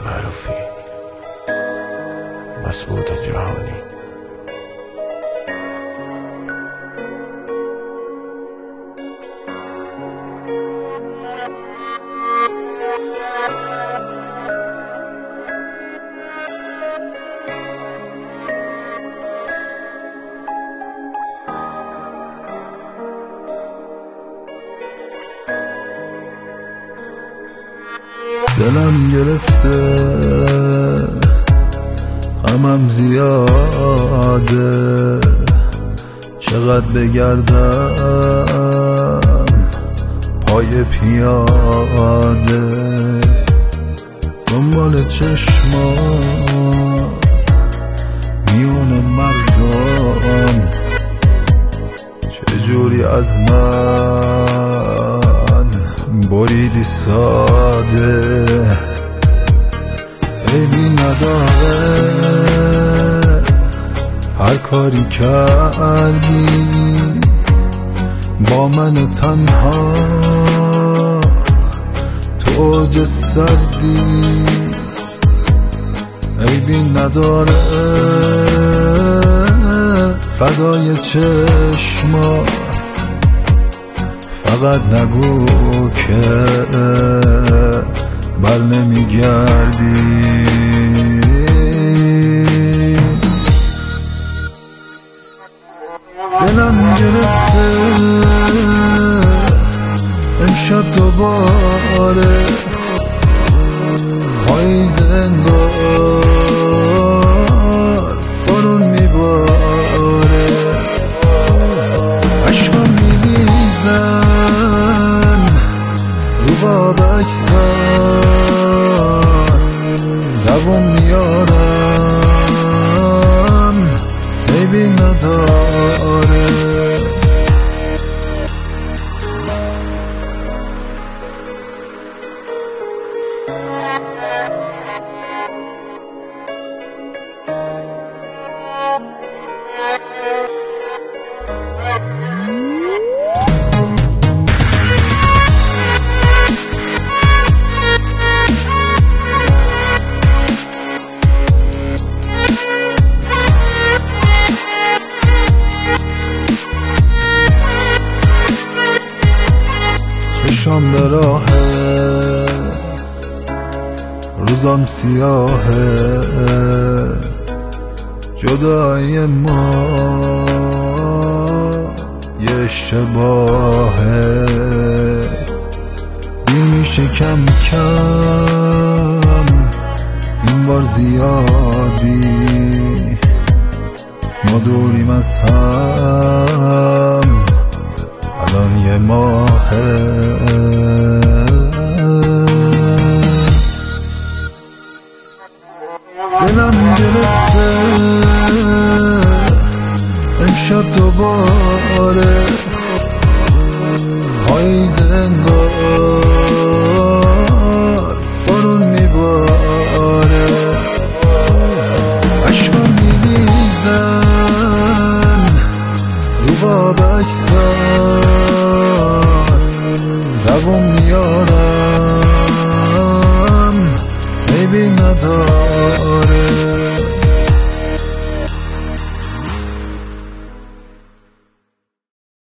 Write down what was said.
معروفی مسعود جهانی. دلم گرفته غمم زیاده، چقدر بگردم پای پیاده، دنبال چشمات میون مردم، چجوری از من بریدی ساده. عیبی نداره هر کاری کردی، با من تنها تو اوج سردی. عیبی نداره فدای چشمات، فقط نگو که بر نمیگردی. دلم گرفته امشب دوباره، پاییز انگار بارون میباره، عشقم میریزن رو باب اکسات، دوام میارم عیبی نداره. چشام به راهه روزام سیاهه، جدای ما یه اشتباهه، این میشه کم کم این بار زیادی، ما دوریم از هم الان یه ماهه. دلم گرفته امشب دوباره، پاییز